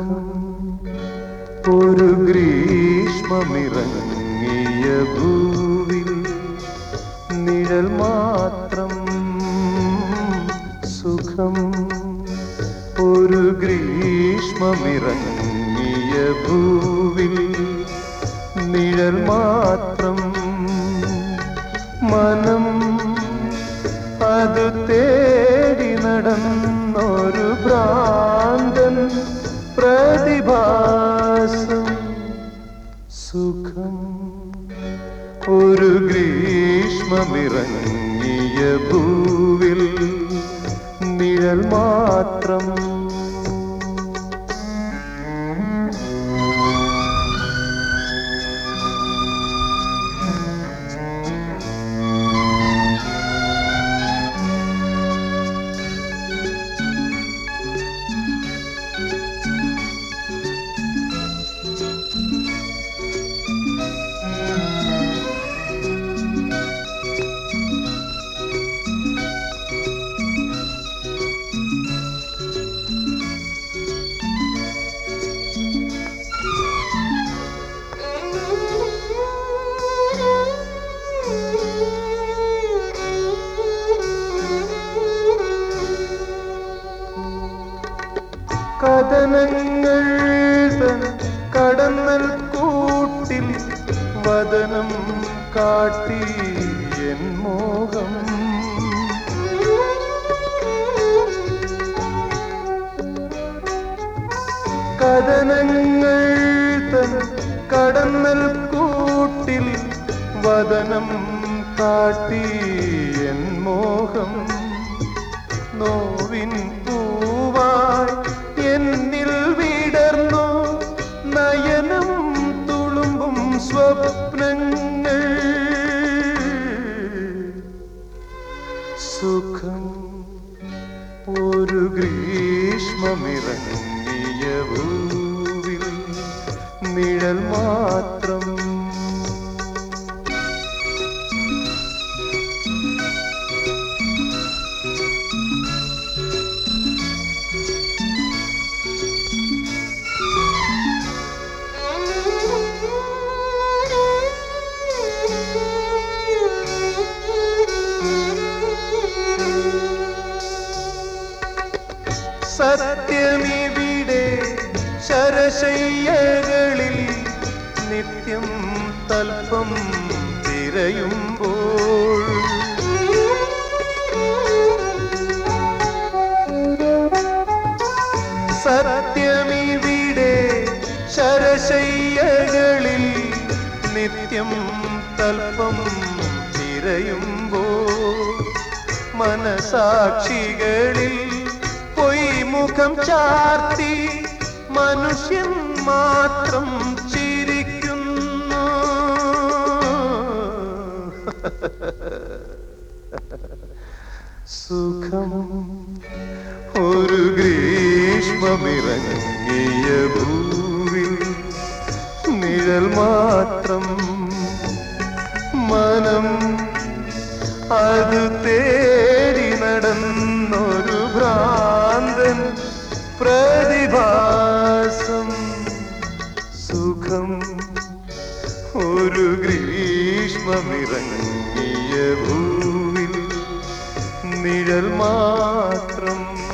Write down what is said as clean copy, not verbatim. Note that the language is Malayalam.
സുഖം ഒരു ഗ്രീഷ്മമിറങ്ങിയ ഭൂവിൽ നിഴൽ മാത്രം സുഖം ഒരു ഗ്രീഷ്മമിറങ്ങിയ ഭൂവിൽ നിഴൽ മാത്രം മനം അത് തേടി നടന്നൊരു ഭ്രാന്തൻ പ്രതിഭാസം സുഖം ഒരു ഗ്രീഷ്മമിറങ്ങിയ ഭൂവിൽ നിഴൽ മാത്രം കഥനങ്ങൾ തൻ കടന്നൽ കൂട്ടിൽ വദനം കാട്ടി എൻ മോഹം കഥനങ്ങൾ തൻ കടന്നൽ കൂട്ടിൽ വദനം കാട്ടി എൻ മോഹം നോവിൻ പൂവായി എന്നിൽ വിടർന്നു നയനം തുളുമ്പും സ്വപ്നങ്ങൾ സുഖം ഒരു ഗ്രീഷ്മമിറങ്ങിയ ഭൂവിൽ നിഴൽ മാത്രം സത്യമിവിടെ ശരശയ്യകളിൽ നിത്യം തൽപ്പം തിരയുമ്പോൾ സത്യമിവിടെ ശരശയ്യകളിൽ നിത്യം തൽപ്പം തിരയുമ്പോൾ മനസാക്ഷികളിൽ മുഖം ചാർത്തി മനുഷ്യൻ മാത്രം ചിരിക്കുന്നു സുഖം ഒരു ഗ്രീഷ്മമിറങ്ങിയ ഭൂവിൽ നിഴൽ മാത്രം മനം അത് തേടി നടന്നൊരു ഭ്രാന്തൻ പ്രതിഭാസം സുഖം ഒരു ഗ്രീഷ്മമിറങ്ങിയ ഭൂവിൽ നിഴൽ മാത്രം